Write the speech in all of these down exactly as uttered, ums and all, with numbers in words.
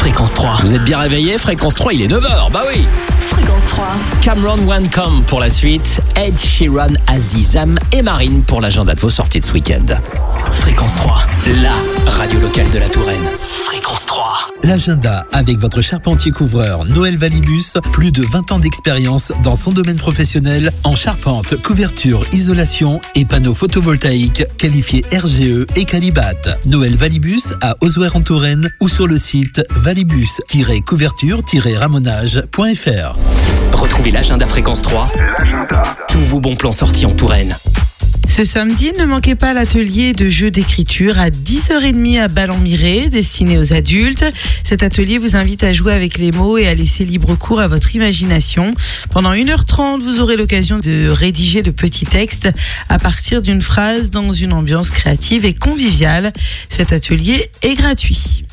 Fréquence trois. Vous êtes bien réveillés? Fréquence trois, il est neuf heures, bah oui. Fréquence trois. Cameron Wancombe pour la suite, Ed Sheeran, Azizam et Marine pour l'agenda de vos sorties de ce week-end. Fréquence trois, la radio locale de la Touraine. Fréquence trois. L'agenda avec votre charpentier couvreur Noël Valibus, plus de vingt ans d'expérience dans son domaine professionnel en charpente, couverture, isolation et panneaux photovoltaïques qualifiés R G E et Calibat. Noël Valibus à Ozoir en Touraine ou sur le site valibus tiret couverture tiret ramonage point f r. Retrouvez l'agenda Fréquence trois. L'agenda. Tous vos bons plans sortis en Touraine. Ce samedi, ne manquez pas l'atelier de jeux d'écriture à dix heures trente à Ballon-Miré, destiné aux adultes. Cet atelier vous invite à jouer avec les mots et à laisser libre cours à votre imagination. Pendant une heure trente, vous aurez l'occasion de rédiger de petits textes à partir d'une phrase dans une ambiance créative et conviviale. Cet atelier est gratuit.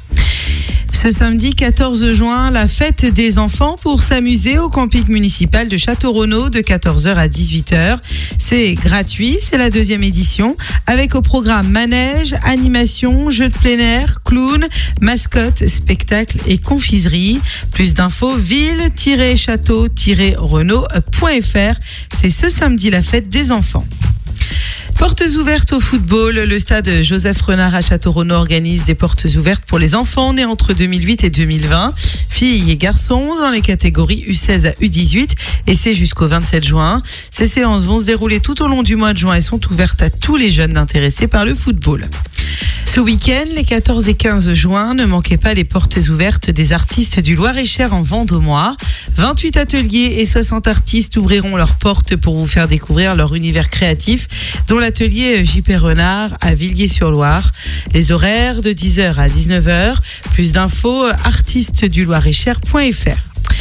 Ce samedi quatorze juin, la fête des enfants pour s'amuser au camping municipal de Château-Renaud de quatorze heures à dix-huit heures. C'est gratuit, c'est la deuxième édition, avec au programme manège, animation, jeux de plein air, clown, mascotte, spectacle et confiserie. Plus d'infos, ville tiret château tiret renaud point f r. C'est ce samedi la fête des enfants. Portes ouvertes au football. Le stade Joseph Renard à Château-Renaud organise des portes ouvertes pour les enfants nés entre deux mille huit et deux mille vingt. Filles et garçons dans les catégories U seize à U dix-huit et c'est jusqu'au vingt-sept juin. Ces séances vont se dérouler tout au long du mois de juin et sont ouvertes à tous les jeunes intéressés par le football. Ce week-end, les quatorze et quinze juin, ne manquez pas les portes ouvertes des artistes du Loir-et-Cher en Vendômois. vingt-huit ateliers et soixante artistes ouvriront leurs portes pour vous faire découvrir leur univers créatif, dont l'atelier J P Renard à Villiers-sur-Loire. Les horaires de dix heures à dix-neuf heures. Plus d'infos, artistes du loir-et-cher point f r.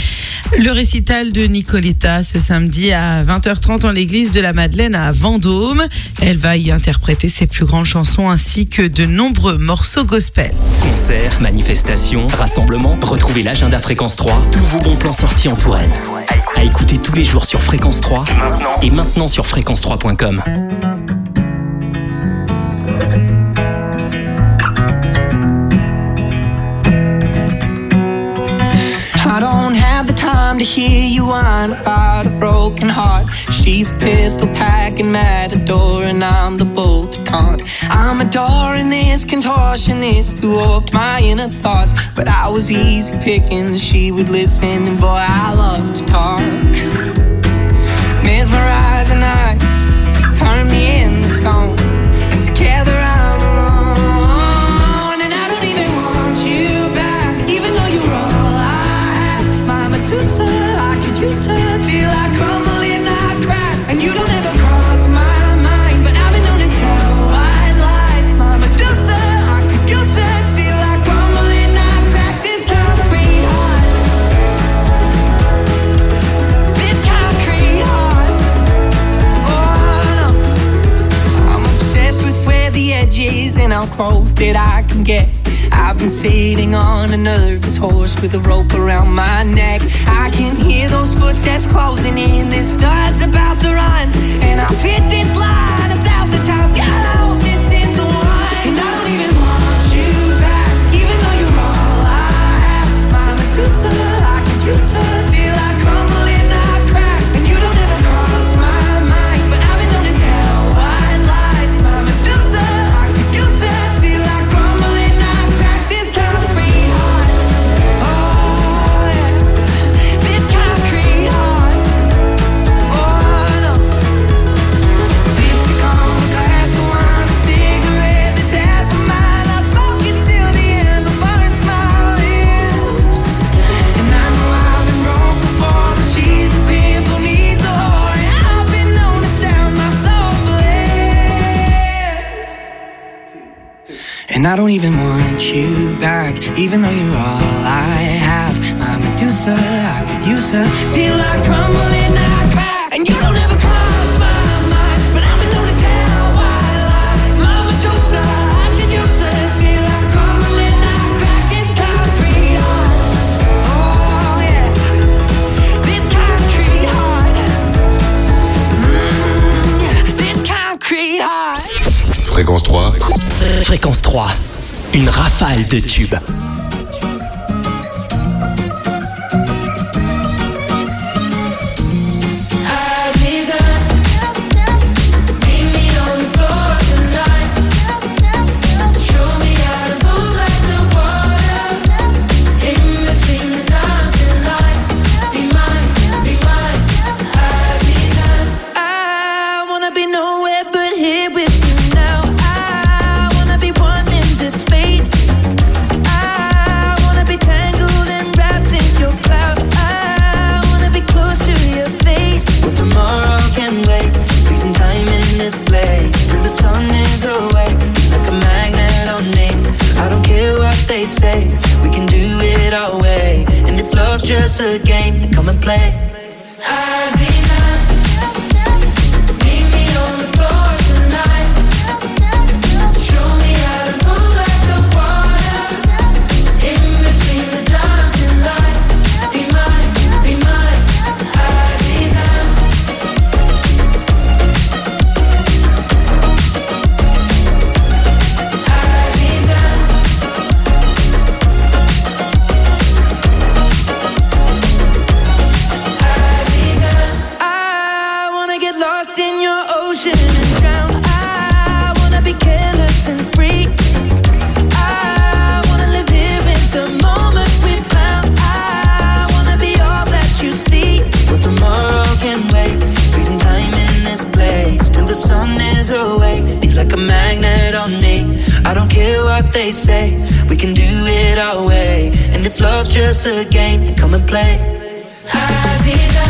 Le récital de Nicoletta ce samedi à vingt heures trente en l'église de la Madeleine à Vendôme. Elle va y interpréter ses plus grandes chansons ainsi que de nombreux morceaux gospel. Concerts, manifestations, rassemblements, retrouvez l'agenda Fréquence trois, tous vos bons plans sortis en Touraine. À écouter tous les jours sur Fréquence trois maintenant. Et maintenant sur fréquence trois point com. I don't have the time to hear you whine about a broken heart. She's a pistol packing matador and I'm the bolt to taunt. I'm adoring this contortionist who up my inner thoughts. But I was easy picking, she would listen and boy I love to talk. Mesmerizing eyes turn me into stone, and together I'm alone. And I don't even want you back, even though you're all I have. My Medusa, I could use her till I crumble and I crack. And you don't ever cross my mind, but I've been known to tell white lies. My Medusa, I could use her till I crumble and I crack. This concrete heart, this concrete heart. Oh no, I'm obsessed with where the edge is and how close that I can get. I've been sitting on a nervous horse with a rope around my neck. I can hear those footsteps closing in. This star's about to run, and I've hit this line a thousand times. God, I hope this is the one. And I don't even want you back, even though you're all I have. My Medusa, I could use her till I crumble and I crack. And you don't ever cross my mind, but I've been known to tell white lies. My Medusa, I could use her till I crumble and I crack. This concrete heart, oh yeah, this concrete heart, oh no. Lipstick on a glass of wine, a cigarette that's half a mile. I smoke it till the end, but burns my lips. And I know I've been broke before, but she's a pimple, needs a whore. And I've been known to sell my soul for less. And I don't even want you back, even though you're all I have. My Medusa, I could use her till I crumble and I crack. And you don't ever cross my mind, but I've been known to tell white lies. My Medusa, I could use her till I crumble and I crack. This concrete heart, oh yeah, this concrete heart, mm, yeah, this concrete heart. Fréquence trois. Fréquence trois, une rafale de tubes. they say. We can do it our way. And if love's just a game, then come and play. Aziza, meet me on the floor tonight. Show me how to move like the water. In between the dancing lights. Be mine, be mine, Aziza. Aziza. I wanna get lost in your ocean and drown. I wanna be careless and free. I wanna live here in the moment we found. I wanna be all that you see. Well, tomorrow can wait. Freezing time in this place till the sun is awake. Be like a magnet on me. I don't care what they say. We can do it our way. And if love's just a game, then come and play. Aziza,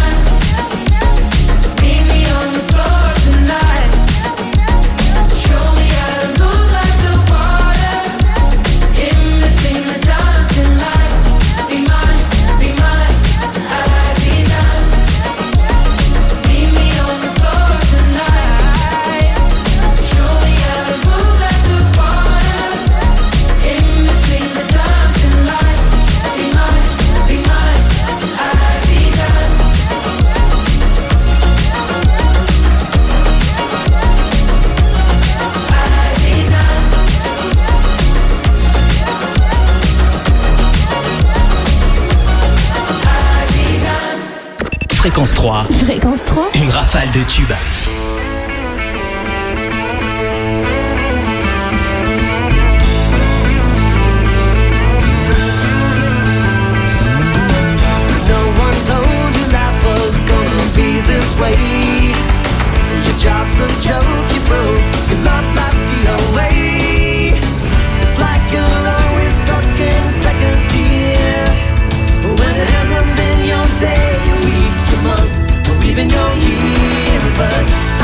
meet me on the floor tonight. Show me how to move like the water. In between the dancing lights. Be mine, be mine, Aziza. Meet me on the floor tonight. Show me how to move like the water. In between the dancing lights. Be mine, be mine, Aziza. Fréquence trois, Fréquence trois. une rafale de tubes. No one told you life was gonna be this way. Your job's a joke, you broke. Your love life's the away. It's like you're always stuck in second gear. When it hasn't been your day, your week, your month, or even your year. But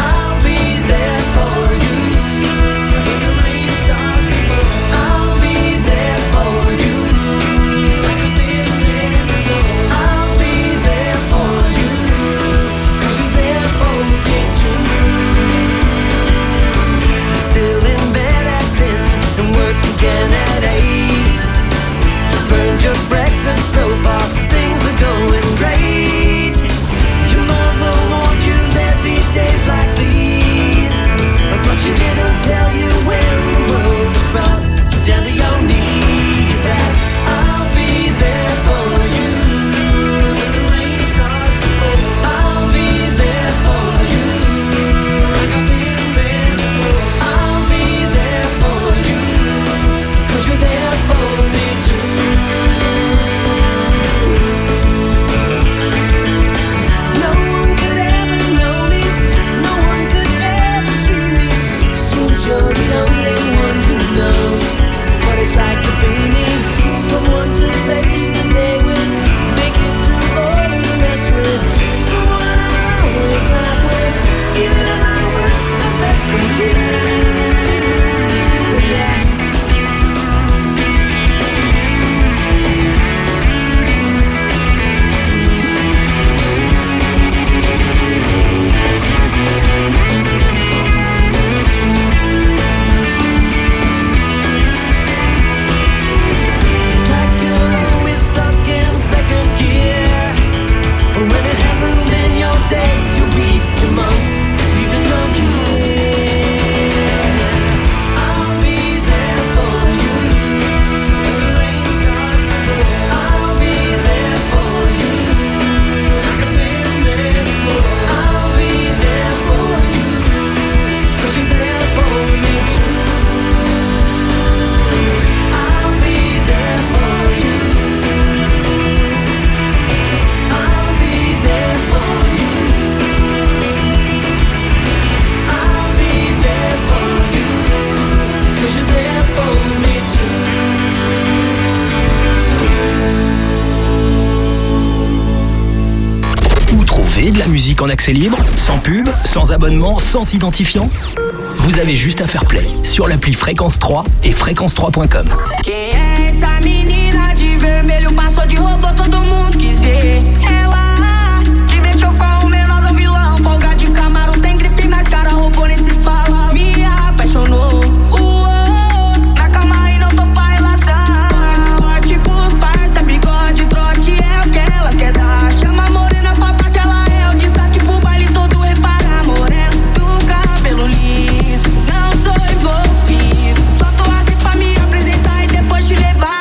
la musique en accès libre, sans pub, sans abonnement, sans identifiant? Vous avez juste à faire play sur l'appli Fréquence trois et fréquence trois point com. Quem é essa menina de vermelho? Passou de roupa, todo mundo quis ver. Ela te mexeu com o menor do vilão. Folga de Camaro, tem grife nas caras, roubou nem se fala. Me apaixonou. Uou, na cama e não tô pra relação. Forte pros parça, bigode, trote é o que elas quer dar. Chama a morena pra parte, ela é o destaque pro baile todo. Repara, morena do cabelo liso. Não sou envolvido, só tô aqui pra me apresentar e depois te levar.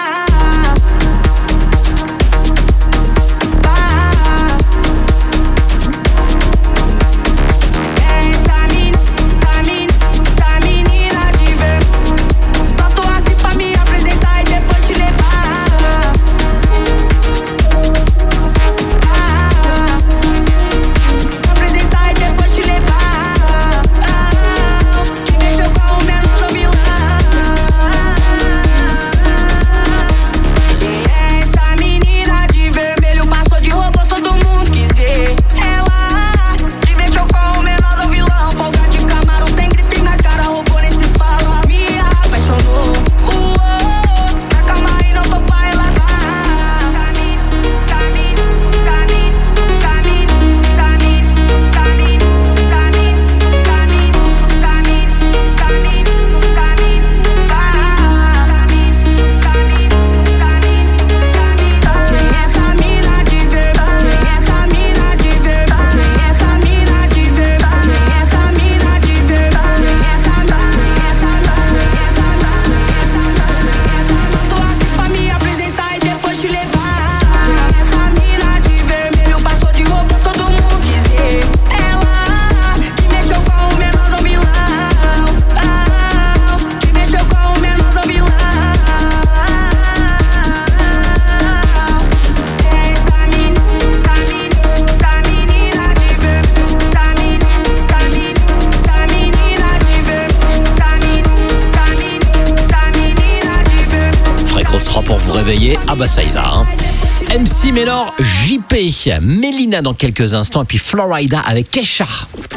Ah bah ça y va hein. M C Mellor, J P, Mélina dans quelques instants et puis Florida avec Kesha.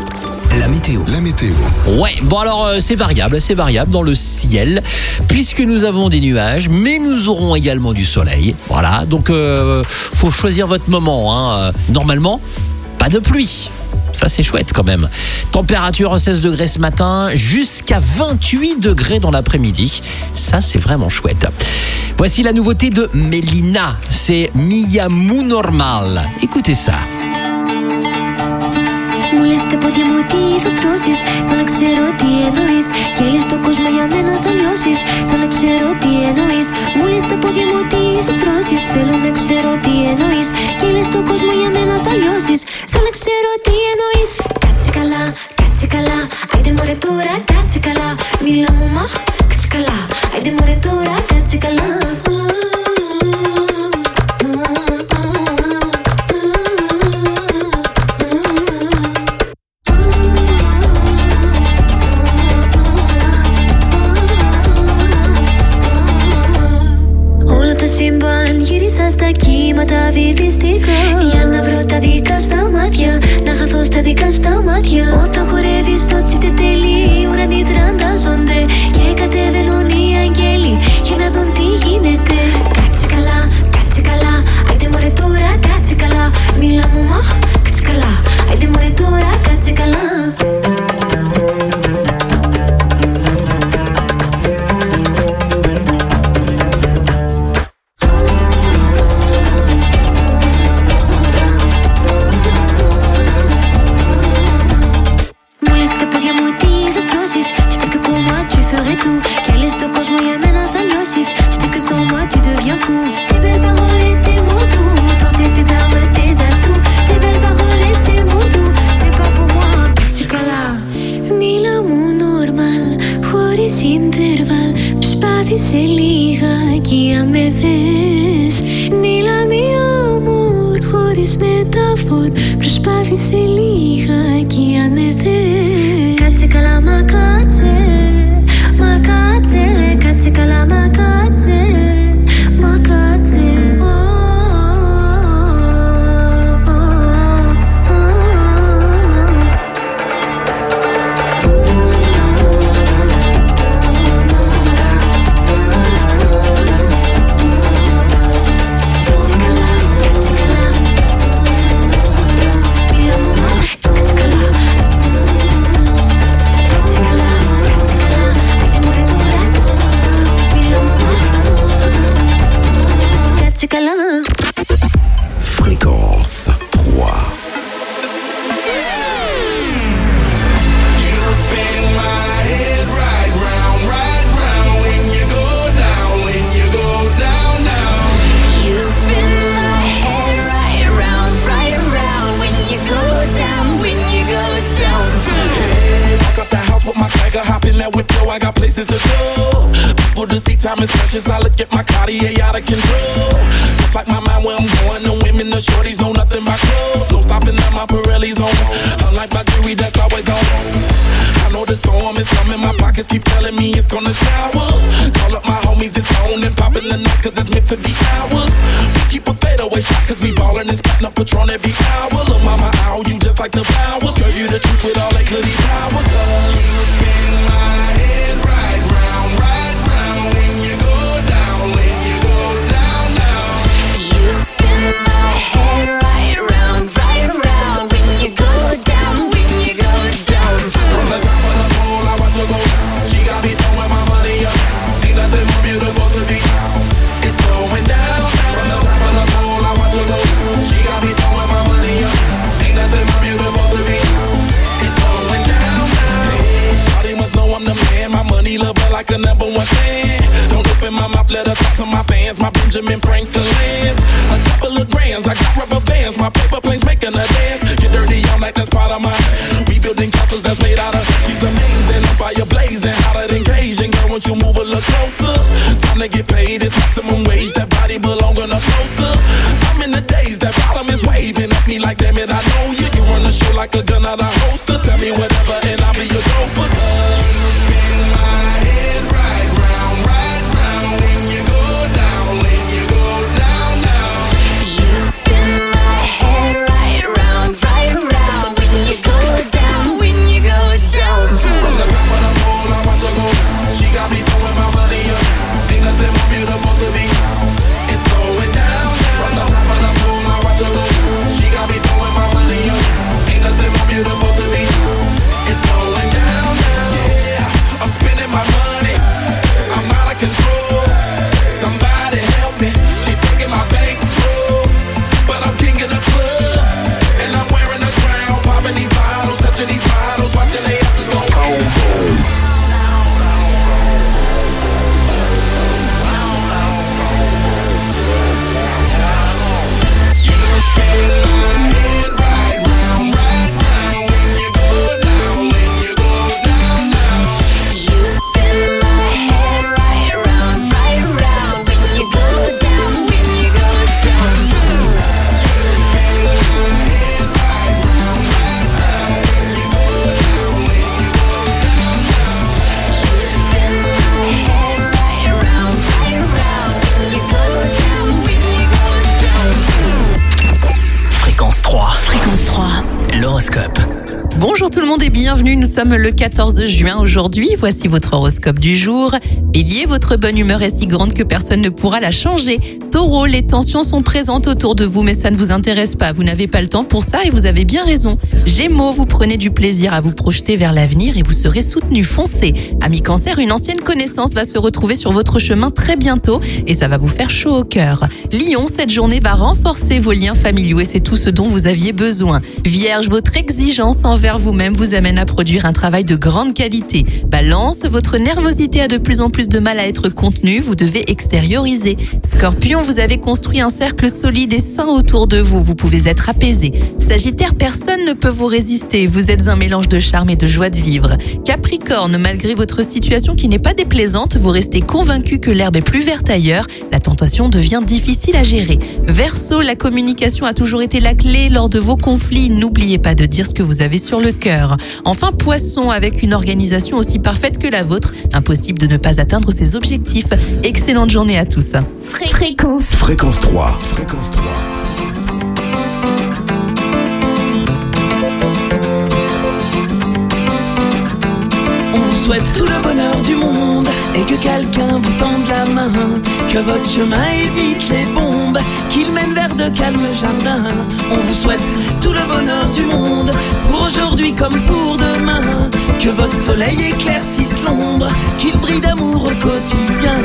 La météo. La météo. Ouais, bon alors euh, c'est variable, c'est variable dans le ciel puisque nous avons des nuages, mais nous aurons également du soleil. Voilà, donc euh, faut choisir votre moment. Hein. Normalement, pas de pluie. Ça c'est chouette quand même. Température seize degrés ce matin, jusqu'à vingt-huit degrés dans l'après-midi. Ça c'est vraiment chouette. Voici la nouveauté de Mélina, c'est Mi Amu Normal. Écoutez ça. Μου λες τα πόδια μου τι θα στρώσεις. Θέλω να ξέρω τι εννοείς. Και λες το κόσμο για μένα θα λιώσεις. Θέλω να ξέρω τι εννοείς. Μου λες τα πόδια μου τι θα στρώσεις. Θέλω να ξέρω τι εννοείς. Και λες το κόσμο για μένα θα λιώσεις. Θέλω να ξέρω τι εννοείς. Κάτσε καλά, κάτσε καλά. Άιντε μωρέ τώρα, κάτσε καλά. Μίλα μου μα, κάτσε καλά. Άιντε μωρέ τώρα, κάτσε καλά. Στα κύματα βυθιστικά για να βρω τα δικά στα μάτια, να χαθώ στα δικά στα μάτια. Όταν χορεύεις το τσίπτε τέλει, οι ουρανοί τραντάζονται και κατεβαίνουν οι αγγέλοι για να δουν τι γίνεται. Κάτσε καλά, κάτσε καλά, άιντε μωρέ τώρα, κάτσε καλά. Μίλα μου μα, κάτσε καλά, άιντε μωρέ τώρα, κάτσε καλά. Σε λίγα αν με θες. Μίλα μία αμόρ χωρίς μεταφόρ. Προσπάθησε λίγα αν με θες. Κάτσε καλά μα κάτσε. Μα κάτσε. Κάτσε καλά μα κάτσε. Μα κάτσε. Oh, oh, oh, oh. I got places to go. People to see, time is precious. I look at my Cartier out of control. Just like my mind where I'm going. The women, the shorties know nothing but clothes. No stopping at my Pirelli's on. Unlike my jewelry that's always on. I know the storm is coming. My pockets keep telling me it's gonna shower. Call up my homies, it's on and popping the night cause it's meant to be ours. We keep a fadeaway shot cause we ballin' and spittin' up Patron every hour. Look mama, ow, you just like the flowers. Girl, you the truth with all that goody power. You spin my head right round, right round. When you go down, when you go down, down. You spin my head right round, right round. When you go down, when you go down. From the top of the pole, I watch her go down. She got me throwing my money up. Ain't nothing more beautiful to be. It's going down. From the top of the pole, I watch her go down. She got me throwing my money up. Ain't nothing more beautiful to be. It's going down, down. Hey, shawty must know I'm the man. My money lover like a number one fan. Don't open my mouth, let her talk to my fans. My Benjamin Franklin's. A couple of grands, I got rubber bands. My paper planes making a dance. Get dirty, I'm like that's part of my rebuilding castles that's made out of. She's amazing, I'm fire blazing, hotter than Cajun. Girl, won't you move a little closer? Time to get paid, it's maximum wage. That body belong on a poster. I'm in the days, that bottom is waving at me like damn it, I know you. You run the show like a gun out of holster. Tell me whatever and I'll be your gopher. Spin my head right round, right round. When you go down, when you go down, down. You spin my head right round, right round. When you go down, when you go down. From the top of the pole, I watch her go down. She got me throwing my money up. Ain't nothing more beautiful to be. It's going down, down. From the top of the pole, I watch her go down. She got me throwing my money up. Ain't nothing more beautiful to be. It's going down, down. Yeah, I'm spending my money. I'm out of control. Somebody help me. She taking my bankroll, but I'm king of the club, and I'm wearing a crown. Popping these bottles, touching these bottles, watching they asses go home. Spin my head right round, right round. When you go down, when you go down, down. You spin my head right round, right round. When you go down, when you go down. Spin my head right round, right round. When you go down, when you go down, down. You spin my head right round, right round. When you go down, when you go down. Fréquence trois. Fréquence trois. L'horoscope. Bonjour tout le monde et bienvenue, nous sommes le quatorze juin aujourd'hui, voici votre horoscope du jour. Bélier, votre bonne humeur est si grande que personne ne pourra la changer. Taureau, les tensions sont présentes autour de vous mais ça ne vous intéresse pas, vous n'avez pas le temps pour ça et vous avez bien raison. Gémeaux, vous prenez du plaisir à vous projeter vers l'avenir et vous serez soutenu, foncez. Amis Cancer, une ancienne connaissance va se retrouver sur votre chemin très bientôt et ça va vous faire chaud au cœur. Lion, cette journée va renforcer vos liens familiaux et c'est tout ce dont vous aviez besoin. Vierge, votre exigence envers vous-même vous amène à produire un travail de grande qualité. Balance, votre nervosité a de plus en plus de mal à être contenue, vous devez extérioriser. Scorpion, vous avez construit un cercle solide et sain autour de vous, vous pouvez être apaisé. Sagittaire, personne ne peut vous résister, vous êtes un mélange de charme et de joie de vivre. Capricorne, malgré votre situation qui n'est pas déplaisante, vous restez convaincu que l'herbe est plus verte ailleurs, la tentation devient difficile à gérer. Verseau, la communication a toujours été la clé lors de vos conflits, n'oubliez pas de dire ce que vous avez sur le cœur. Enfin, Poisson, avec une organisation aussi parfaite que la vôtre, impossible de ne pas atteindre ses objectifs. Excellente journée à tous. Fréquence. Fréquence trois. Fréquence trois. On vous souhaite tout le bonheur du monde et que quelqu'un vous tende la main, que votre chemin évite les bombes, qu'il mène vers de calmes jardins. On vous souhaite tout le bonheur du monde pour aujourd'hui comme pour demain, que votre soleil éclaircisse l'ombre, qu'il brille d'amour au quotidien.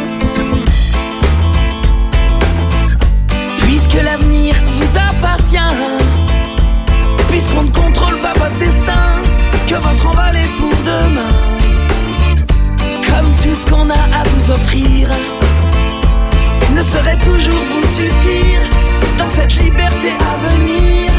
Puisque l'avenir vous appartient, puisqu'on ne contrôle pas votre destin, que votre envol est pour demain. Comme tout ce qu'on a à vous offrir ne saurait toujours vous suffire dans cette liberté à venir,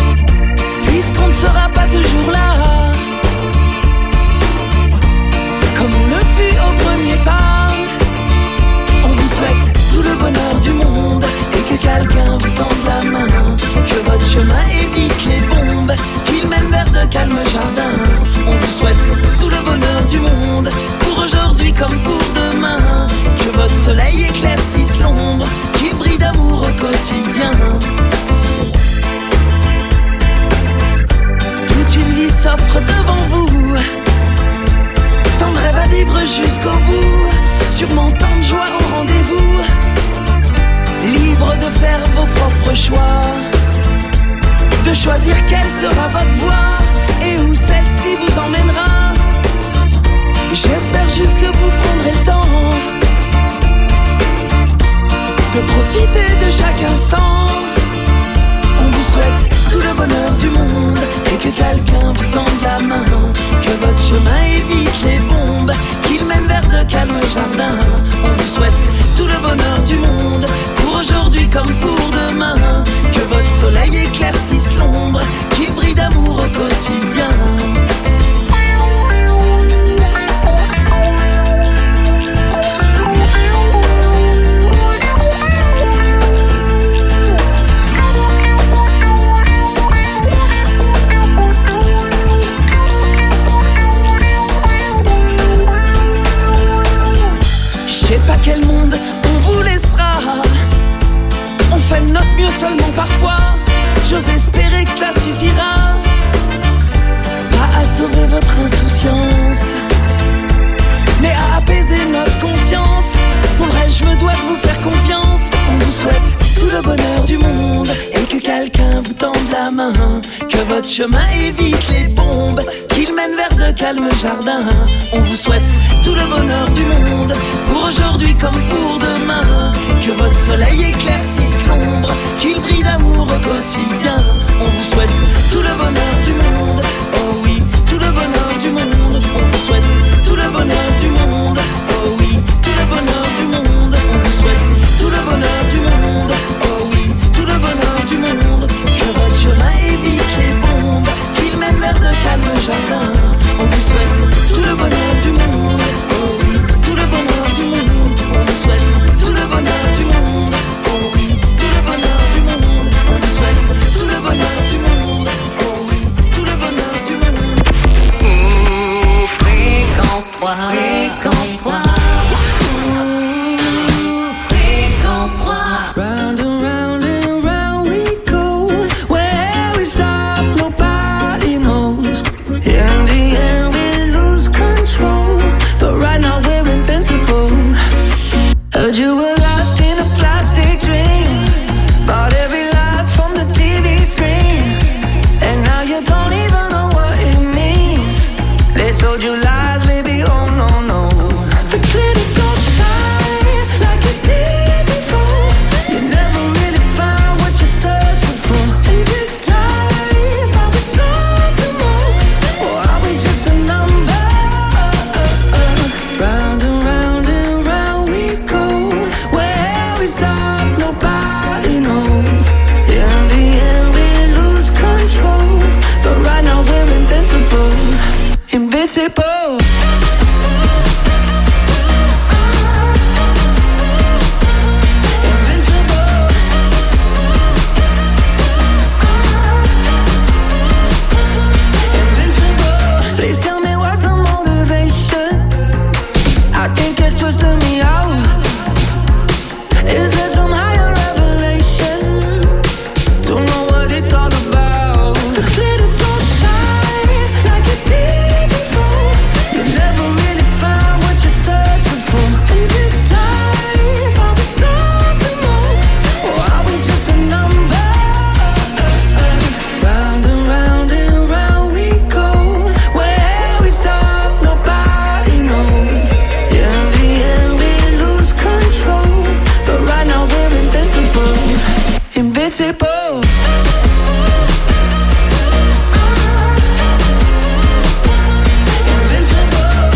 puisqu'on ne sera pas toujours là. comme on le fut au premier pas. On vous souhaite tout le bonheur du monde et que quelqu'un vous tende la main, que votre chemin évite les bombes, qu'il mène vers de calmes jardins. On vous souhaite tout le bonheur du monde, pour aujourd'hui comme pour demain, que votre soleil éclaircisse l'ombre, qu'il brille d'amour au quotidien. Toute une vie s'offre devant vous, tant de rêves à vivre jusqu'au bout, sûrement tant de joie au rendez-vous. Libre de faire vos propres choix, de choisir quelle sera votre voie et où celle-ci vous emmènera. J'espère juste que vous prendrez le temps de profiter de chaque instant. On vous souhaite tout le bonheur du monde et que quelqu'un vous tende la main, que votre chemin évite les bombes, qu'il mène vers de calmes jardins. On vous souhaite tout le bonheur du monde, pour aujourd'hui comme pour demain, que votre soleil éclaircisse l'ombre, qu'il brille d'amour au quotidien. Je sais pas quel monde on vous laissera, on fait de notre mieux seulement parfois. J'ose espérer que cela suffira, pas à sauver votre insouciance, mais à apaiser notre conscience. Pour le reste, je me dois de vous faire confiance. On vous souhaite tout le bonheur du monde et que quelqu'un vous tende la main, que votre chemin évite les bombes, qu'il mène vers de calmes jardins. On vous souhaite tout le bonheur du monde, pour aujourd'hui comme pour demain, que votre soleil éclaircisse l'ombre, qu'il brille d'amour au quotidien. On vous souhaite tout le bonheur du monde, oh oui, tout le bonheur du monde. On vous souhaite tout le bonheur du monde, oh oui, tout le bonheur du monde. On vous souhaite tout le bonheur du monde, oh oui, tout le bonheur du monde, que votre chemin évite les bombes, qu'il mène vers de calmes jardins. On vous souhaite tout le bonheur du monde, oh oui, tout le bonheur du monde. On vous souhaite tout le bonheur du monde, oh oui, tout le bonheur du monde. On vous souhaite tout le bonheur du monde, oh oui, tout le bonheur du monde. Mmh, fréquence trois, fréquence trois. Mmh, fréquence trois. Round and round and round we go. Where we stop, nobody knows. In the end, we lose control, but right now we're invincible. Heard you were lost in a plastic dream, bought every lie from the T V screen, and now you don't even know what it means. They sold you lies, baby, oh no, no. The glitter don't shine like it did before. You never really find what you're searching for. In this life, are we something more, or are we just a number? Round and round and round we go. Where we stop, nobody knows. In the end, we lose control, but right now we're invincible. Invincible. Invincible. Invincible. Please tell me what's the motivation. I think it's twisting me out. Is there some higher revelation? Don't know what it's all about. The glitter don't shine like it did before. You never really find what you're searching for. In this life, are we something more, or are we just a number? Round and round and round we go. Where we stop, nobody knows. In the end, we lose control, but right now we're invincible. Invincible. Invincible.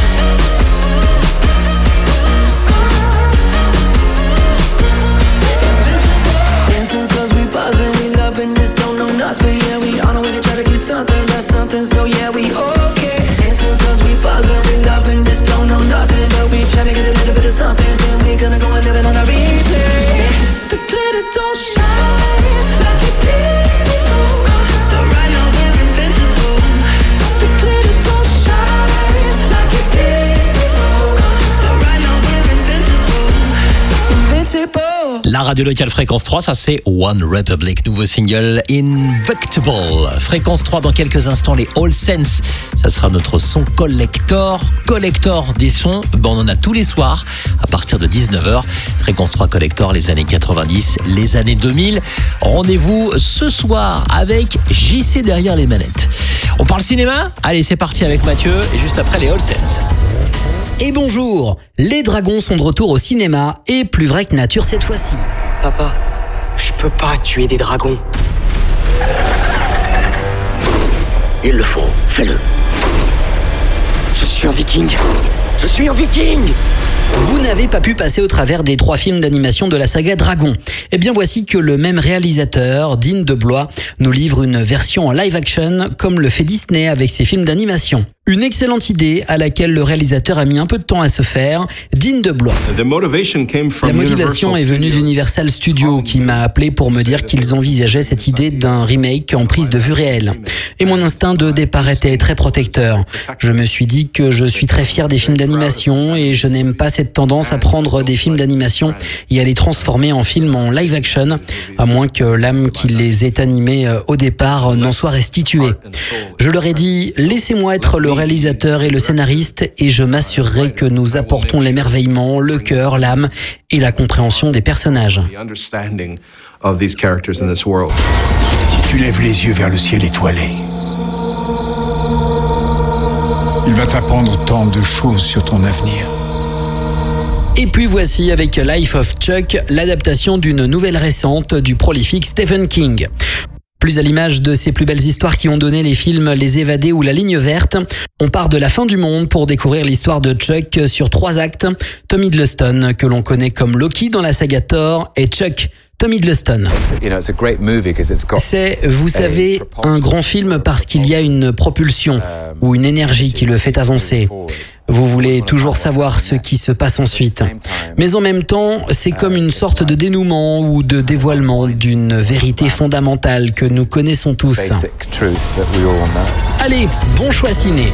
Dancing cause we buzzing, we loving this, don't know nothing. Yeah, we on our way to try to be something, that's something, so yeah, we okay. Dancing cause we buzzing, we loving this, don't know something, then we're gonna go and live it on a replay. The glitter don't shine like it did before, but right now we're invisible. The glitter don't shine like it did before, but right now we're invisible. Invincible. La radio locale Fréquence trois, ça c'est One Republic, nouveau single Invictable. Fréquence trois, dans quelques instants, les All Sense. Ça sera notre son collector. Collector des sons, bon, on en a tous les soirs à partir de dix-neuf heures. Fréquence trois collector, les années quatre-vingt-dix, les années deux mille. Rendez-vous ce soir avec J C derrière les manettes. On parle cinéma ? Allez, c'est parti avec Mathieu et juste après les All Sense. Et bonjour, les dragons sont de retour au cinéma et plus vrai que nature cette fois-ci. Papa, je peux pas tuer des dragons. Il le faut, fais-le. Je suis un viking. Je suis un viking. Vous n'avez pas pu passer au travers des trois films d'animation de la saga Dragon. Eh bien voici que le même réalisateur, Dean DeBlois, nous livre une version en live action comme le fait Disney avec ses films d'animation. Une excellente idée à laquelle le réalisateur a mis un peu de temps à se faire, Dean DeBlois. La motivation est venue d'Universal Studios qui m'a appelé pour me dire qu'ils envisageaient cette idée d'un remake en prise de vue réelle. Et mon instinct de départ était très protecteur. Je me suis dit que je suis très fier des films d'animation et je n'aime pas cette tendance à prendre des films d'animation et à les transformer en films en live action, à moins que l'âme qui les ait animés au départ n'en soit restituée. Je leur ai dit, laissez-moi être le réalisateur et le scénariste et je m'assurerai que nous apportons l'émerveillement, le cœur, l'âme et la compréhension des personnages. Si tu lèves les yeux vers le ciel étoilé, il va t'apprendre tant de choses sur ton avenir. Et puis voici avec Life of Chuck, l'adaptation d'une nouvelle récente du prolifique Stephen King. Plus à l'image de ces plus belles histoires qui ont donné les films Les Évadés ou La Ligne Verte, on part de la fin du monde pour découvrir l'histoire de Chuck sur trois actes. Tom Hiddleston, que l'on connaît comme Loki dans la saga Thor, et Chuck, Tom Hiddleston. C'est, vous savez, un grand film parce qu'il y a une propulsion ou une énergie qui le fait avancer. Vous voulez toujours savoir ce qui se passe ensuite. Mais en même temps, c'est comme une sorte de dénouement ou de dévoilement d'une vérité fondamentale que nous connaissons tous. Allez, bon choix ciné.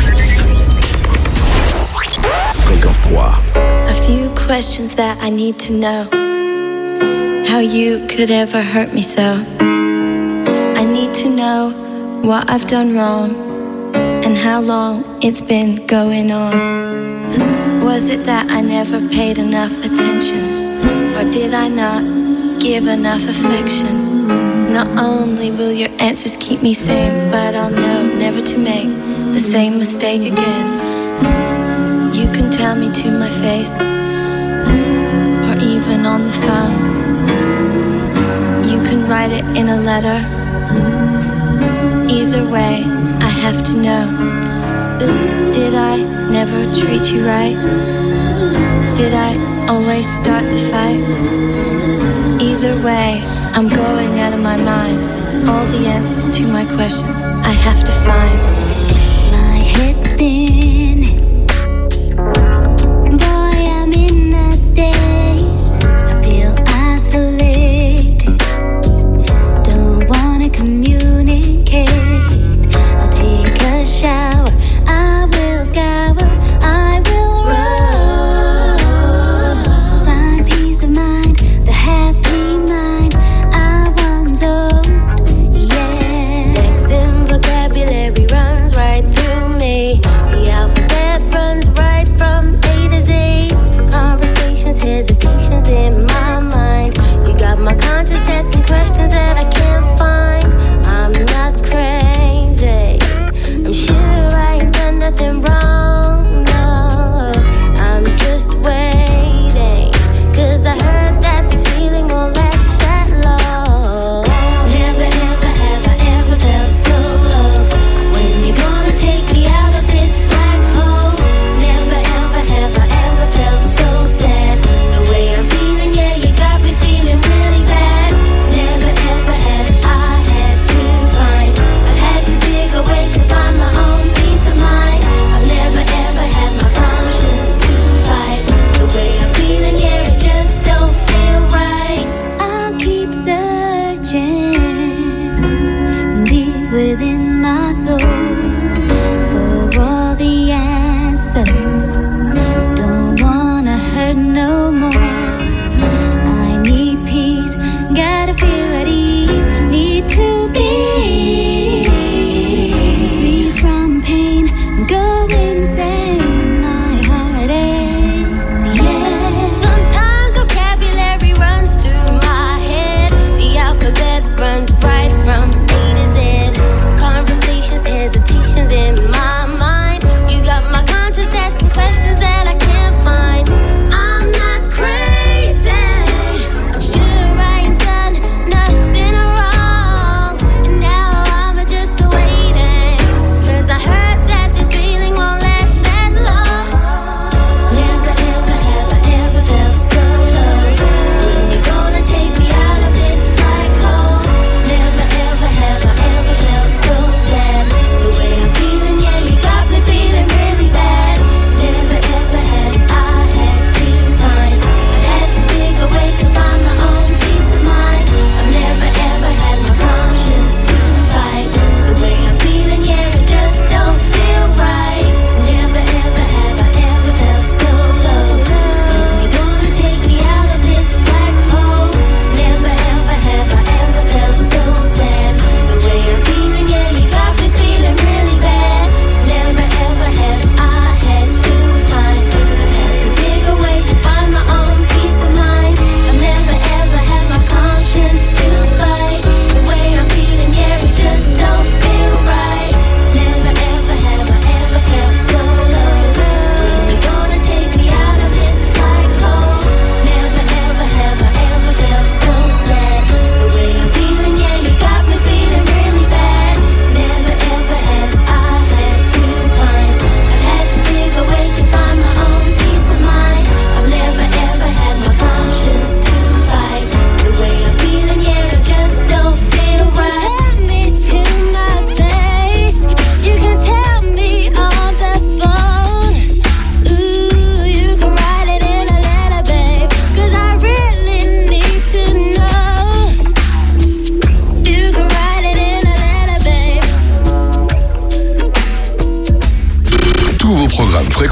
Fréquence trois. A few questions that I need to know. How you could ever hurt me so. I need to know what I've done wrong and how long it's been going on. Was it that I never paid enough attention, or did I not give enough affection? Not only will your answers keep me sane, but I'll know never to make the same mistake again. You can tell me to my face, or even on the phone. You can write it in a letter. Either way, I have to know. Did I never treat you right? Did I always start the fight? Either way, I'm going out of my mind. All the answers to my questions I have to find. My head's spinning. Boy, I'm in a daze. I feel isolated. Don't wanna communicate. I'll take a shower. I will scour. I will run. Find peace of mind, the happy mind I once owned. Yeah. Vexing vocabulary runs right through me.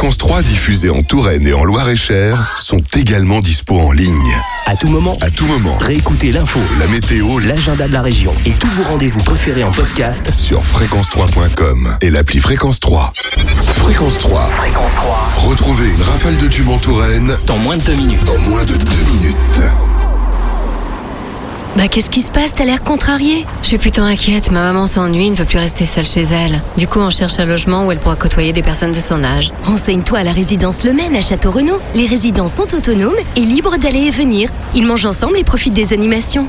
Fréquence trois diffusées en Touraine et en Loir-et-Cher sont également dispo en ligne. À tout moment, À tout moment, réécoutez l'info, la météo l'agenda de la région et tous vos rendez-vous préférés en podcast sur fréquence trois point com et l'appli Fréquence trois. Fréquence trois. Fréquence trois. Retrouvez une rafale de tubes en Touraine Dans moins de deux minutes. en moins de deux minutes. Bah qu'est-ce qui se passe? T'as l'air contrariée. Je suis plutôt inquiète, ma maman s'ennuie, ne veut plus rester seule chez elle. Du coup on cherche un logement où elle pourra côtoyer des personnes de son âge. Renseigne-toi à la résidence Le Maine à Château-Renaud. Les résidents sont autonomes et libres d'aller et venir. Ils mangent ensemble et profitent des animations.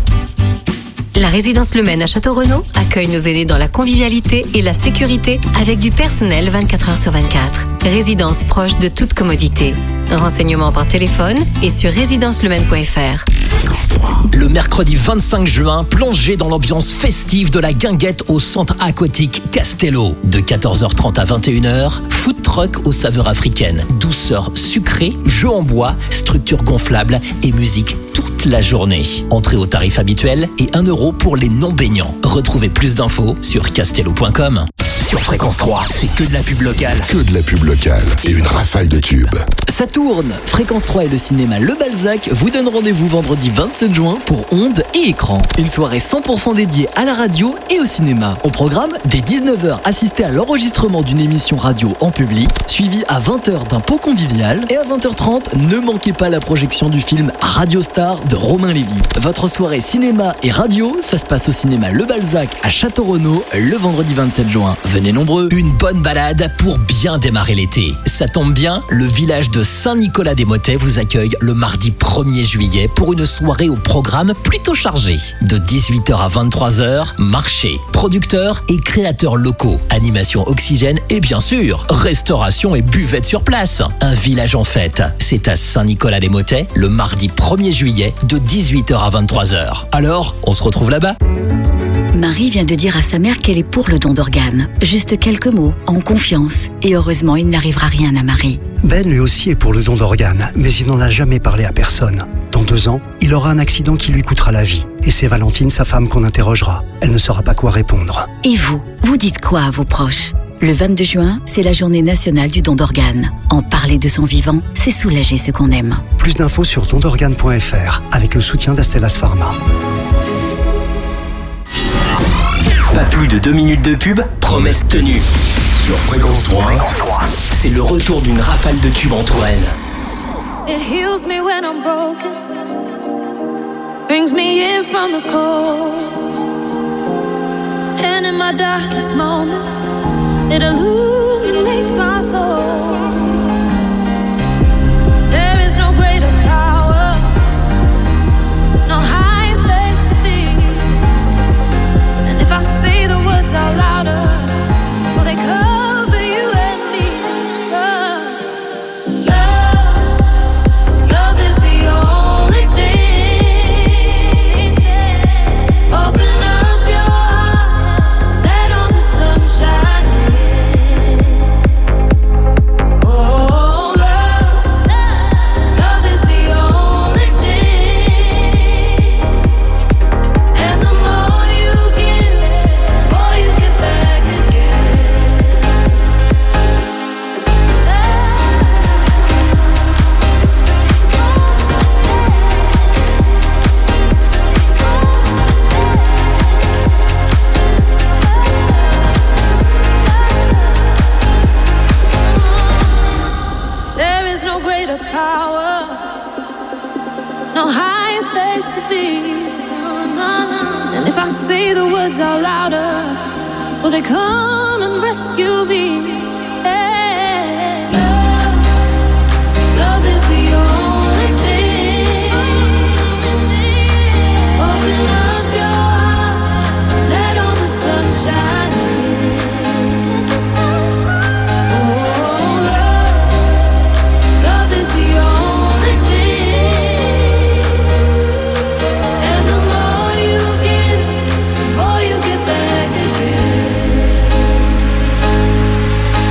La résidence Le Maine à Château-Renaud accueille nos aînés dans la convivialité et la sécurité avec du personnel vingt-quatre heures sur vingt-quatre. Résidence proche de toute commodité. Renseignements par téléphone et sur résidence le maine point f r. Le mercredi vingt-cinq juin, plongez dans l'ambiance festive de la guinguette au centre aquatique Castello. De quatorze heures trente à vingt et une heures, food truck aux saveurs africaines, douceur sucrée, jeux en bois, structure gonflable et musique toute la journée. Entrée au tarif habituel et un euro pour les non-baignants. Retrouvez plus d'infos sur castello point com. Sur Fréquence trois, c'est que de la pub locale. Que de la pub locale et une rafale de tubes. Ça tourne. Fréquence trois et le cinéma Le Balzac vous donnent rendez-vous vendredi vingt-sept juin pour Ondes et Écran. Une soirée cent pour cent dédiée à la radio et au cinéma. Au programme, dès dix-neuf heures, assistez à l'enregistrement d'une émission radio en public, suivi à vingt heures d'un pot convivial. Et à vingt heures trente, ne manquez pas la projection du film Radio Star de Romain Lévy. Votre soirée cinéma et radio, ça se passe au cinéma Le Balzac à Château-Renaud le vendredi vingt-sept juin. Venez nombreux. Une bonne balade pour bien démarrer l'été. Ça tombe bien, le village de Saint-Nicolas-des-Motets vous accueille le mardi premier juillet pour une soirée au programme plutôt chargé. De dix-huit heures à vingt-trois heures, marché, producteurs et créateurs locaux, animation oxygène et bien sûr, restauration et buvette sur place. Un village en fête, c'est à Saint-Nicolas-des-Motets le mardi premier juillet de dix-huit heures à vingt-trois heures. Alors, on se retrouve là-bas? Marie vient de dire à sa mère qu'elle est pour le don d'organes. Juste quelques mots, en confiance. Et heureusement, il n'arrivera rien à Marie. Ben lui aussi est pour le don d'organes, mais il n'en a jamais parlé à personne. Dans deux ans, il aura un accident qui lui coûtera la vie. Et c'est Valentine, sa femme, qu'on interrogera. Elle ne saura pas quoi répondre. Et vous, vous dites quoi à vos proches? Le vingt-deux juin, c'est la journée nationale du don d'organes. En parler de son vivant, c'est soulager ceux qu'on aime. Plus d'infos sur don d'organes point f r, avec le soutien d'Astellas Pharma. Pas plus de deux minutes de pub, promesse tenue. Sur Fréquence trois, c'est le retour d'une rafale de tubes en Touraine. It heals me when I'm broken, brings me in from the cold, and in my darkest moments, it illuminates my soul. There is no greater power, no higher place to be. And if I say the words out louder, will they cover you and me? Love, love, love is the only thing. Open up your heart, let all the sunshine in. Oh, love, love is the only thing. And the more you give, the more you get back again. There is no greater power, no higher place to be. No, no, no. And if I say the words out louder, will they come and rescue me? Yeah. Love, love is the only thing. Open up your heart, let all the sunshine in. Let the sunshine in. Oh, love, love is the only thing. And the more you give, the more you get back again.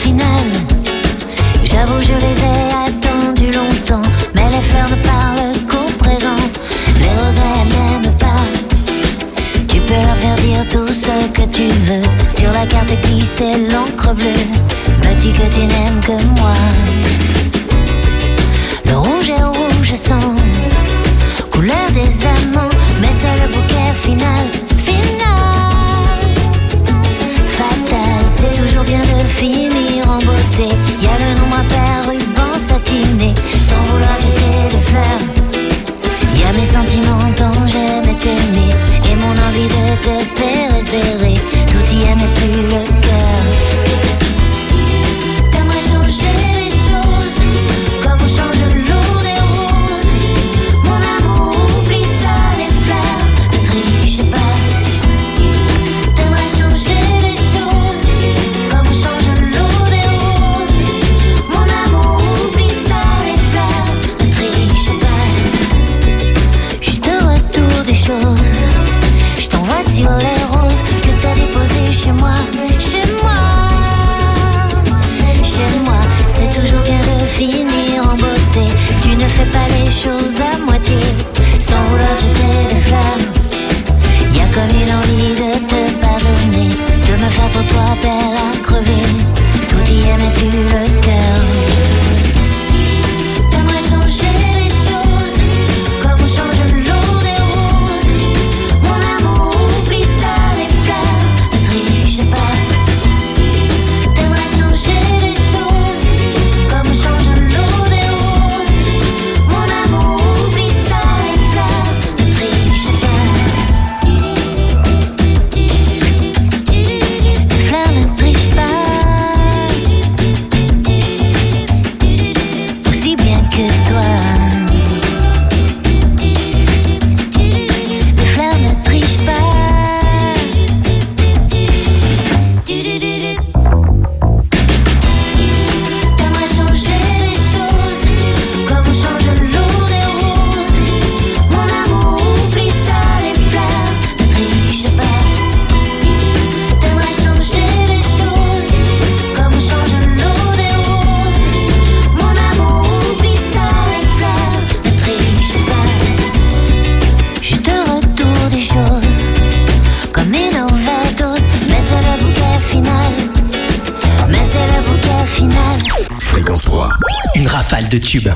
finale. J'avoue, je les ai attendus longtemps, mais les fleurs ne parlent qu'au présent. Les regrets n'aiment pas. Tu peux leur faire dire tout ce que tu veux. Sur la carte glissée l'encre bleue. Me dis que tu n'aimes que moi. Le rouge est rouge sang, couleur des amants, mais c'est le bouquet final. Final, fatal, c'est toujours bien de finir en beauté. Y'a le nombre impair, ruban satiné, sans vouloir jeter des fleurs. Y'a mes sentiments tant j'aimais t'aimer, et mon envie de te serrer, serrer. Tout y est mais plus le cœur. T'aimerais changer les choses, comme on change l'eau des roses. Mon amour, oublie ça, les fleurs, ne triche pas. T'aimerais changer les choses, comme on change l'eau des roses. Mon amour, oublie ça, les fleurs, ne triche pas. Juste un retour des choses, je t'envoie sur les roses que t'as déposées chez moi, chez moi. Chez moi, c'est toujours bien de finir en beauté. Tu ne fais pas les choses à moitié, sans vouloir jeter des flammes. Y'a comme une envie de te pardonner, de me faire pour toi belle à crever. Tout y est mais plus le cœur. T'aimerais changer les choses, comme on change l'eau des roses. Mon amour, oublie ça, les fleurs, ne triche pas. T'aimerais changer les choses, comme on change l'eau des roses. Mon amour, oublie ça, les fleurs, ne triche pas. Les fleurs ne trichent pas, aussi bien que toi. Les fleurs ne trichent pas. T'aimerais changer les choses, comme on change l'eau des roses. Mon amour, oublie ça, les fleurs, ne triche pas. T'aimerais changer les choses, comme on change l'eau des roses. Mon amour, oublie ça, les fleurs, ne triche pas. Juste un retour des choses, comme une overdose, mais c'est le bouquet final. Mais c'est le bouquet final. Fréquence trois. Une rafale de tubes.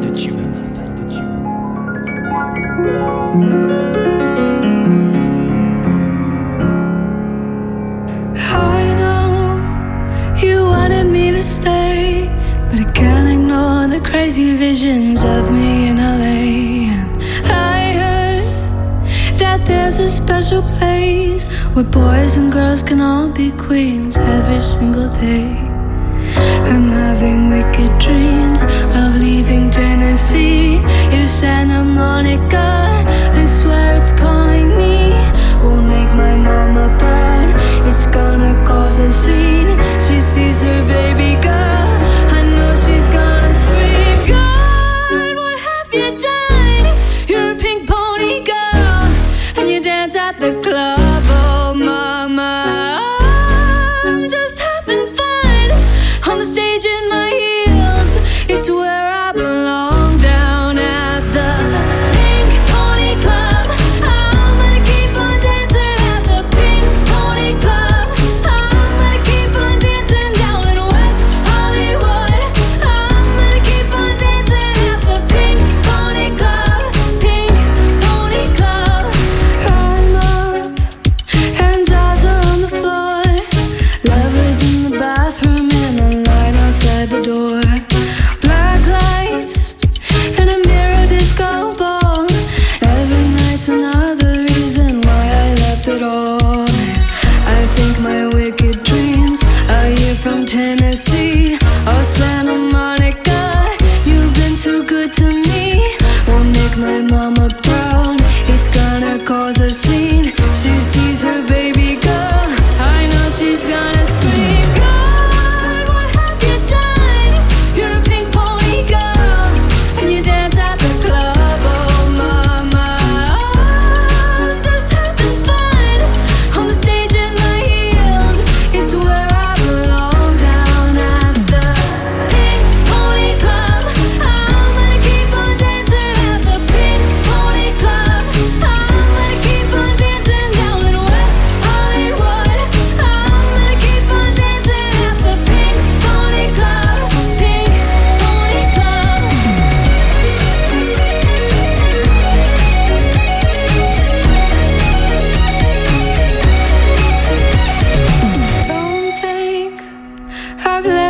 I know you wanted me to stay, but I can't ignore the crazy visions of me in L A. And I heard that there's a special place where boys and girls can all be queens every single day. I'm having wicked dreams of leaving Tennessee. If Santa Monica, I swear it's calling me. Will make my mama proud. It's gonna cause a scene. She sees her baby girl, I know she's gonna scream. God, what have you done? You're a pink pony girl, and you dance at the club. Oh mama, I'm just having fun on the stage in my heels. It's where I belong, down at the Pink Pony Club. I'm gonna keep on dancing at the Pink Pony Club. I'm gonna keep on dancing down in West Hollywood. I'm gonna keep on dancing at the Pink Pony Club. Pink Pony Club. I'm up and dolls are on the floor. Lovers in the bathroom and a light outside the door. Black lights and a mirror disco ball. Every night's another reason why I left it all. I think my wicked dreams are here from Tennessee or Santa Monica. You've been too good to me. Won't make my mama proud. It's gonna cause a scene. She sees her baby girl, I know she's gonna scream. God, what have you done? You're a pink pony girl, and you dance at the club. Oh mama, I'm just having fun on the stage in my heels. It's where I belong, down at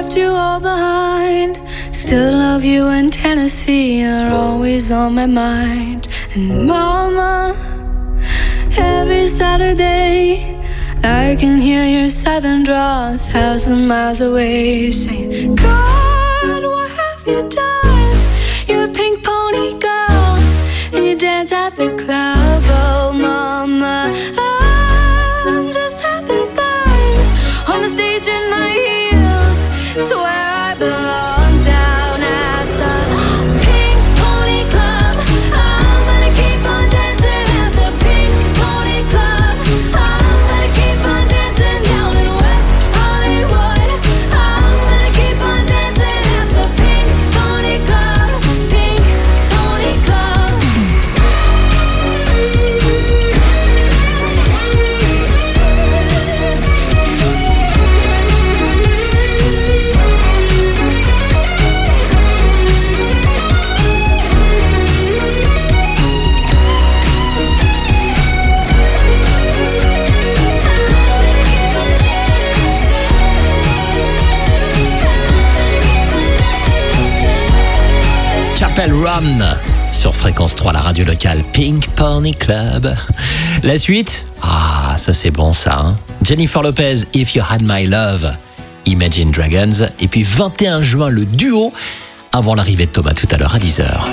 left you all behind. Still love you in Tennessee, you're always on my mind. And mama, every Saturday I can hear your southern drawl a thousand miles away, saying, God, what have you done? You're a pink pony girl, and you dance at the club. Oh mama, I'm just having fun on the stage in my heels. It's where I belong, down at the Pink Pony Club. I'm gonna keep on dancing at the Pink Pony Club. I'm gonna keep on dancing down in West Hollywood. I'm gonna keep on dancing at the Pink Pony Club. Pink Pony Club. Chapel Run sur Fréquence trois, la radio locale Pink Pony Club. La suite, ah ça c'est bon ça, hein. Jennifer Lopez, If You Had My Love, Imagine Dragons, et puis vingt et un juin le duo avant l'arrivée de Thomas tout à l'heure à dix heures.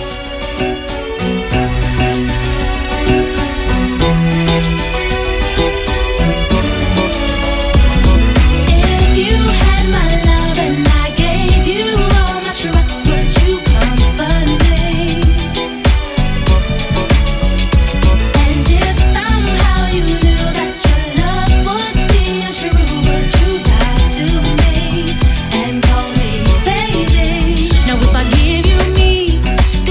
If you had my love and I gave you all my trust, would you comfort me? And if somehow you knew that your love would be untrue, would you lie to me and call me baby? Now if I give you me,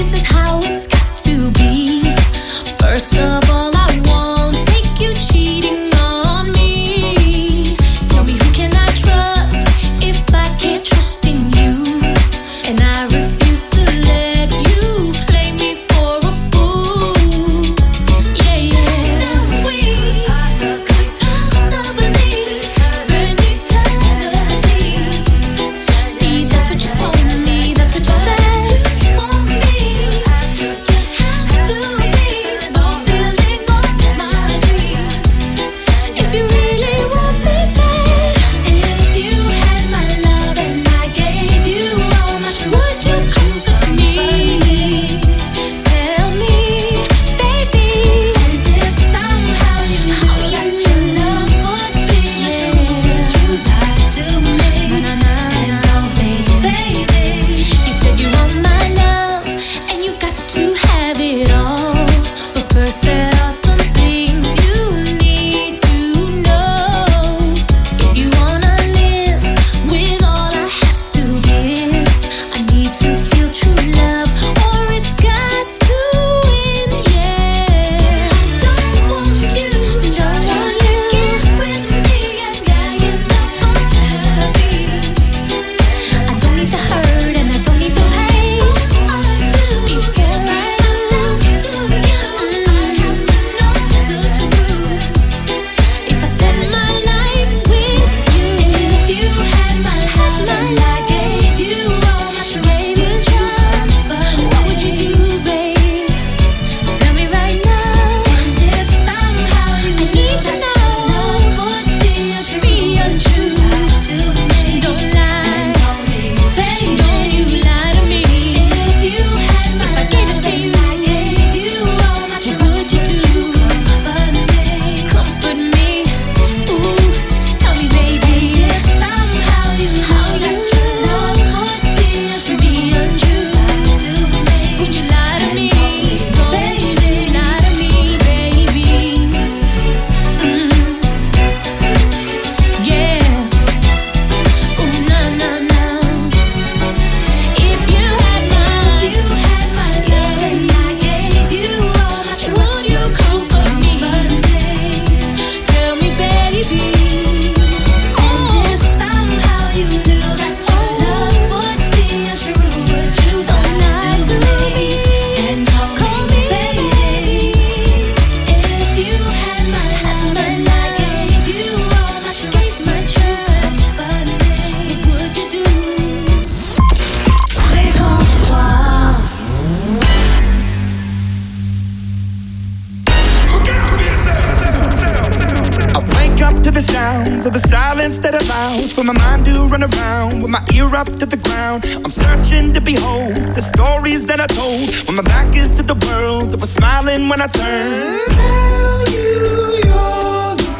sounds of the silence that allows for my mind to run around with my ear up to the ground. I'm searching to behold the stories that I told when my back is to the world that was smiling when I turned. Tell you you're the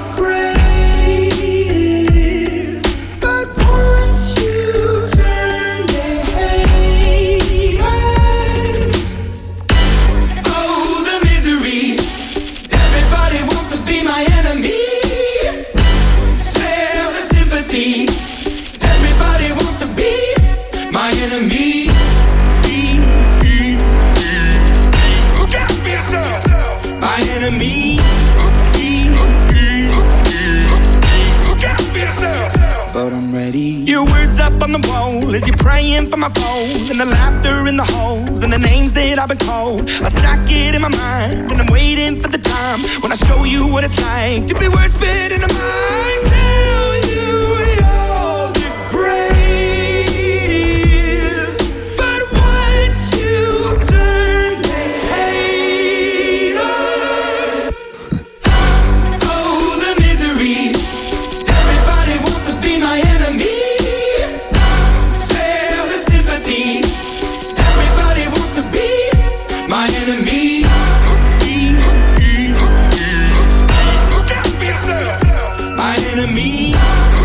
greatest, but once you turn they hate us. Oh, the misery. Everybody wants to be my enemy. Spare the sympathy. Everybody wants to be my enemy. Look out for yourself. My enemy. Look out for yourself. But I'm ready. Your words up on the wall as you're praying for my phone, and the laughter in the halls and the names that I've been called. I stack it in my mind and I'm waiting for the time when I show you what it's like to be worse fit in a mind. Tell you you're the greatest, but once you turn they hate us. Oh, the misery. Everybody wants to be my enemy. Spare the sympathy. Everybody wants to be my enemy. Look out for yourself. My enemy.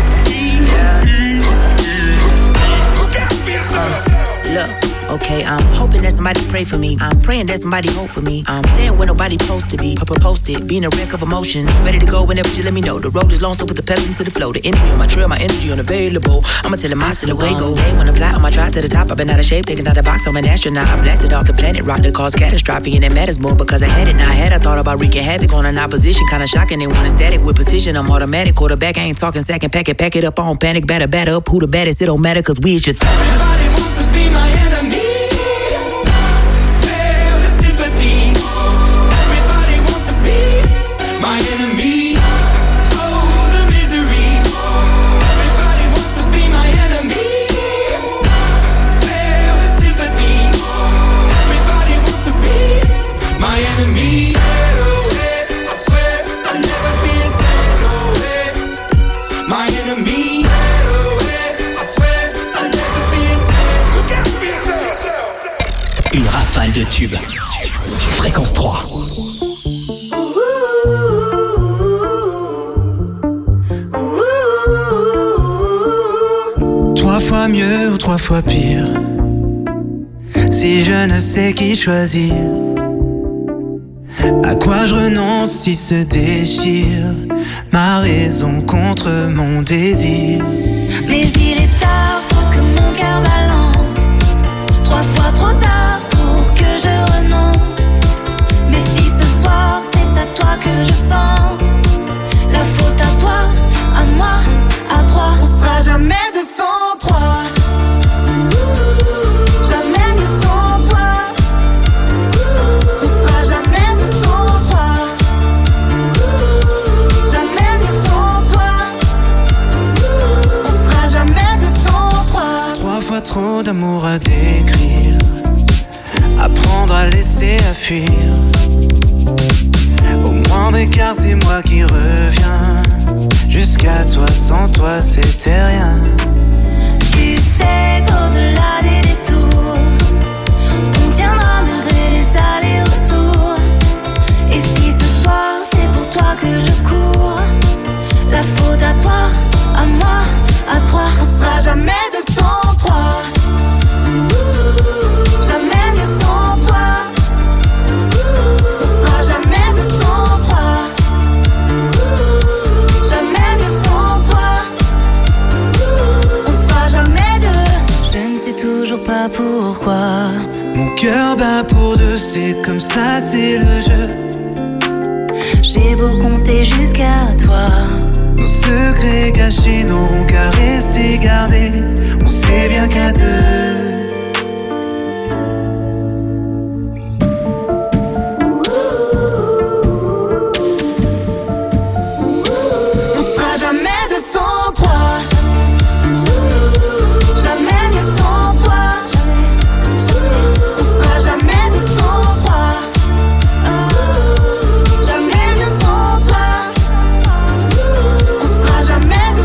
Look out for yourself. Look, okay, I'm hoping that somebody pray for me. I'm praying that somebody hope for me. I'm staying where nobody supposed to be. Papa posted, being a wreck of emotions. Ready to go whenever you let me know. The road is long, so put the pedal into the flow. The entry on my trail, my energy unavailable. I'ma tell him I still away go. Hey, when I fly on my drive to the top, I've been out of shape, taking out the box. I'm an astronaut. I blasted off the planet, rock that caused catastrophe, and it matters more because I had it. Now I had I thought about wreaking havoc on an opposition, kinda shocking. They want a static with precision. I'm automatic, quarterback. I ain't talking second, pack it, pack it up on panic, batter, batter up. Who the baddest? It don't matter, cause we is your th- Everybody wants to be my enemy. Spare the sympathy. Everybody wants to be my enemy. Oh, the misery. Everybody wants to be my enemy. Spare the sympathy. Everybody wants to be my enemy. I swear I'll never be the same. No way. My enemy. I swear I'll never be the same. Look out for yourself. Une rafale de tubes. Fréquence trois. Trois fois mieux ou trois fois pire. Si je ne sais qui choisir, à quoi je renonce si se déchire ma raison contre mon désir. Mais il est tard pour que mon cœur balance. Trois fois trop tard pour que je renonce. Mais si ce soir c'est à toi que je pense, la faute à toi, à moi, à trois. On sera jamais deux sans trois. Jamais deux sans toi. On sera jamais deux sans trois. Jamais deux sans toi. On sera jamais deux sans trois. Trois fois trop d'amour à décrire. Apprendre à laisser, à fuir. Au moindre écart, c'est moi qui reviens. Jusqu'à toi, sans toi, c'était rien. Tu sais qu'au-delà des détours, on tiendra malgré les allers-retours. Et si ce soir c'est pour toi que je cours, la faute à toi, à moi, à trois. On sera jamais deux sans trois. Jamais deux sans toi. On sera jamais deux sans trois. Jamais deux sans toi. On sera jamais deux. Je ne sais toujours pas pourquoi. Mon cœur bat pour deux, c'est comme ça, c'est le jeu. J'ai beau compter jusqu'à toi. Nos secrets cachés n'auront qu'à rester gardés. On sait bien qu'à deux. On sera jamais deux sans trois. Jamais deux sans toi. On sera jamais deux sans trois. Jamais deux sans toi. On sera jamais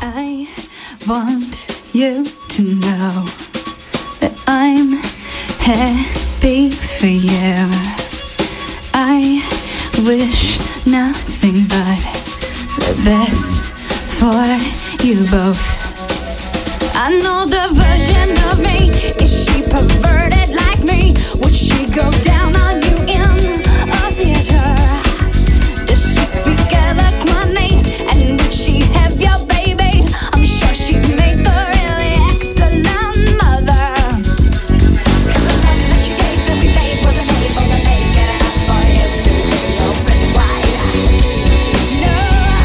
I want you to know that I'm happy for you. I wish nothing but the best for you both. I know the version of me. Is she perverted like me? Would she go down on you in a theater? Does she speak eloquently? And would she have your baby? I'm sure she'd make a really excellent mother. 'Cause the love that you gave every day wasn't able to make it enough for you to be open wide. No.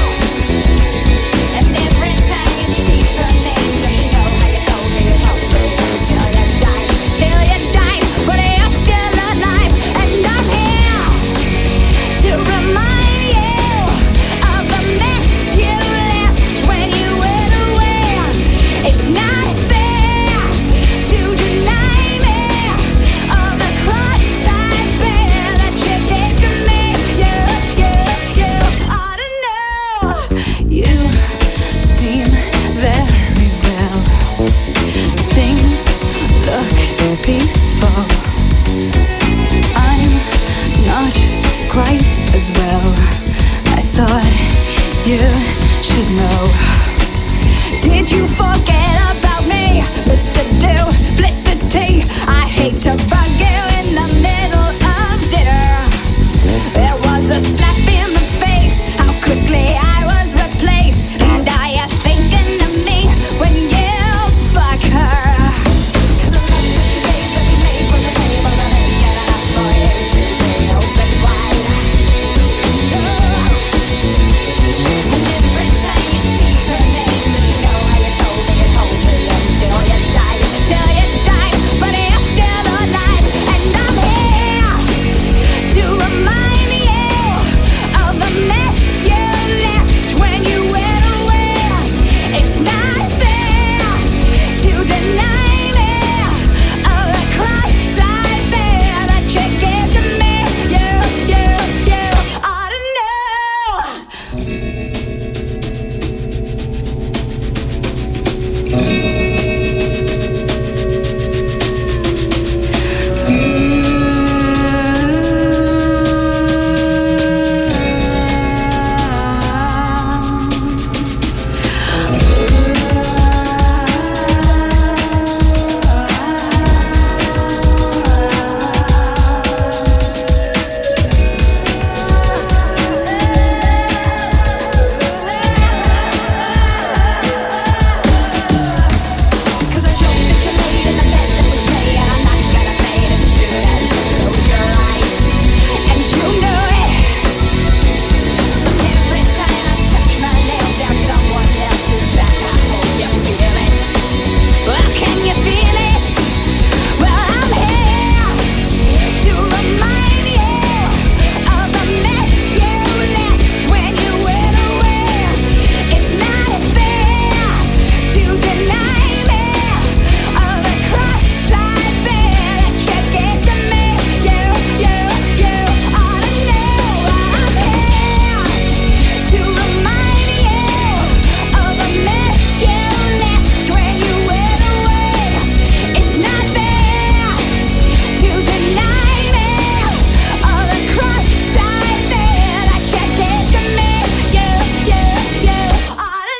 And every time you speak her name, does she know how you told me you loved her till you died, till you died, but you're still alive, and I'm here to remind you of the mess you left when you went away. It's not fair to deny me of the cross I bear that you gave to me. You, you, you ought to know. You seem very well. Things look peaceful. I'm not quite as well. I thought you should know. Did you forget